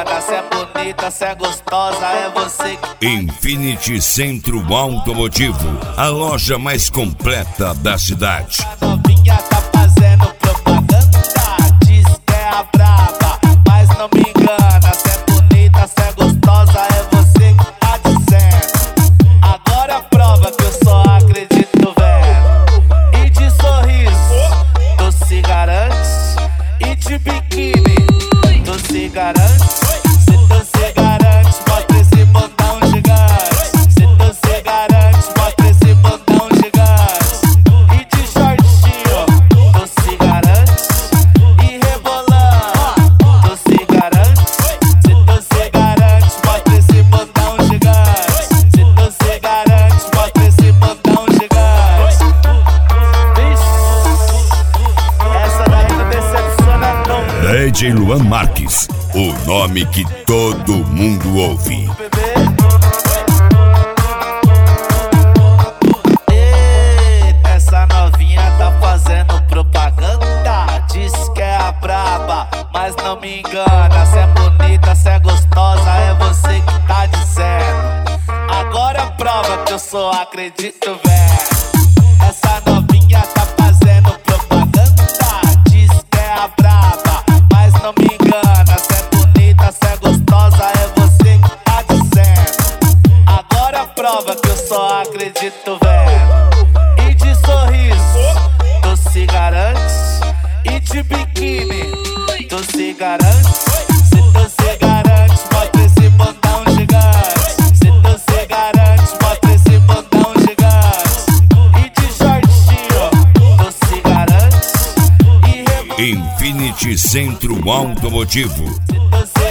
engana. Cê é bonita, cê é gostosa, é você que... Infinity Centro Automotivo, a loja mais completa da cidade. A novinha tá fazendo propaganda, diz que é a braba, mas não me engana. Cê é bonita, cê é gostosa, é você que tá dizendo. Agora prova que eu só acredito vendo. E de sorriso, tu se garante. E de biquíni, tu se garante. Se tu se garante, mostra esse botão gigante. Se tu se garante, mostra esse botão gigante. E de shortinho, tu se garante. E rebolando, tu se garante. Se tu se garante, mostra esse botão gigante. Se tu se garante, mostra esse botão gigante. Vixe, essa daí não decepciona não. DJ Luan Marques, o nome que todo mundo ouve. Eita, essa novinha tá fazendo propaganda, diz que é a braba, mas não me engana. Cê é bonita, cê é gostosa, é você que tá dizendo. Agora prova que eu só acredito, velho. Essa novinha tá fazendo propaganda, diz que é a braba, mas não me engana. Cê é bonita, cê é gostosa, é você que tá dizendo. Agora prova que eu só acredito, velho. E de sorriso, tu se garante. E de biquíni, tu se garante. Se tu se garante, mostra esse botão gigante. Se tu se garante, mostra esse botão gigante. E de shortinho, tu se garante. E Infinity Centro Automotivo. se tu se